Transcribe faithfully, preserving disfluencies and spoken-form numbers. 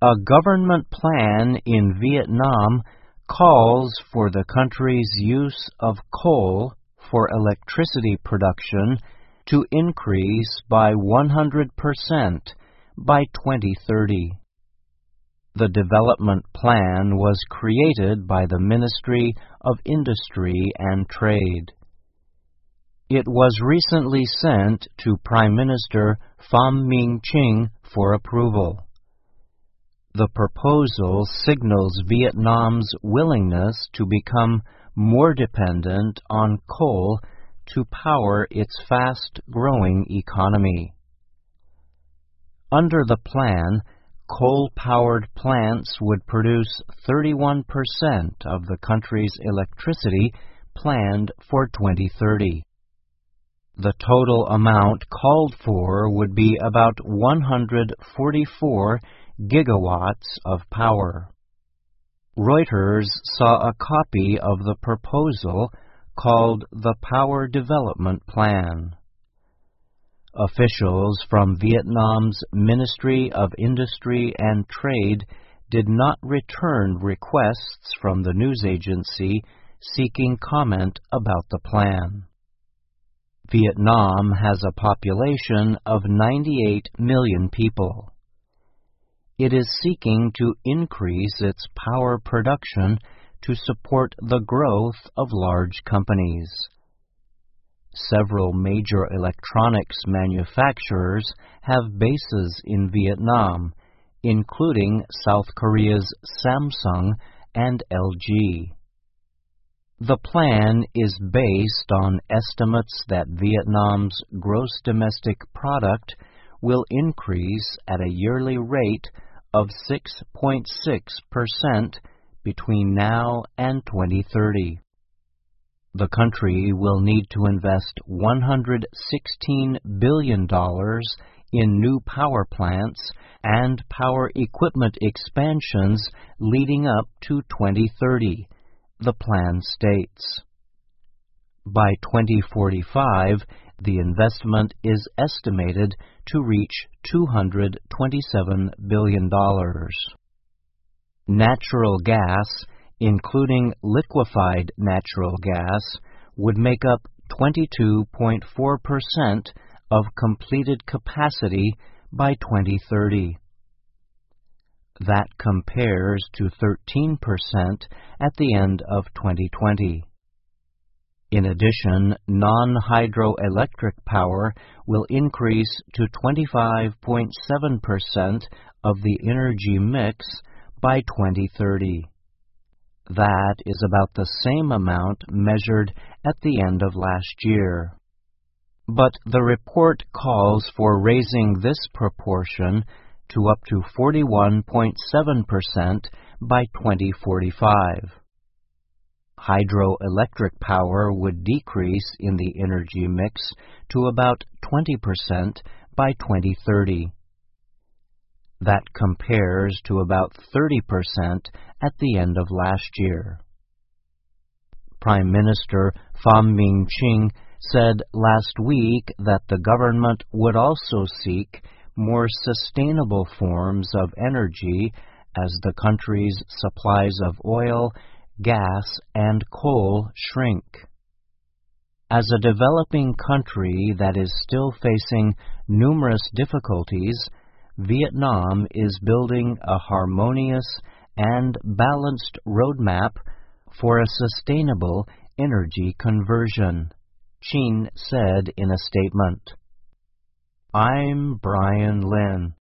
A government plan in Vietnam calls for the country's use of coal for electricity production to increase by one hundred percent by twenty thirty. The development plan was created by the Ministry of Industry and Trade. It was recently sent to Prime Minister Pham Minh Chinh for approval. The proposal signals Vietnam's willingness to become more dependent on coal to power its fast-growing economy. Under the plan, coal-powered plants would produce thirty-one percent of the country's electricity planned for twenty thirty. The total amount called for would be about one hundred forty-four gigawatts of power. Reuters saw a copy of the proposal called the Power Development Plan. Officials from Vietnam's Ministry of Industry and Trade did not return requests from the news agency seeking comment about the plan. Vietnam has a population of ninety-eight million people. It is seeking to increase its power production to support the growth of large companies. Several major electronics manufacturers have bases in Vietnam, including South Korea's Samsung and L G. The plan is based on estimates that Vietnam's gross domestic product will increase at a yearly rate of six point six percent between now and twenty thirty. The country will need to invest one hundred sixteen billion dollars in new power plants and power equipment expansions leading up to twenty thirty, the plan states. By twenty forty-five, the investment is estimated to reach two hundred twenty-seven billion dollars. Natural gas, including liquefied natural gas, would make up twenty-two point four percent of completed capacity by twenty thirty. That compares to thirteen percent at the end of twenty twenty. In addition, non-hydroelectric power will increase to twenty-five point seven percent of the energy mix by twenty thirty. That is about the same amount measured at the end of last year. But the report calls for raising this proportion to up to forty-one point seven percent by twenty forty-five. Hydroelectric power would decrease in the energy mix to about twenty percent by twenty thirty. That compares to about thirty percent at the end of last year. Prime Minister Pham Minh Chinh said last week that the government would also seek more sustainable forms of energy as the country's supplies of oil, gas, and coal shrink. As a developing country that is still facing numerous difficulties, Vietnam is building a harmonious and balanced roadmap for a sustainable energy conversion, Chinh said in a statement. I'm Brian Lynn.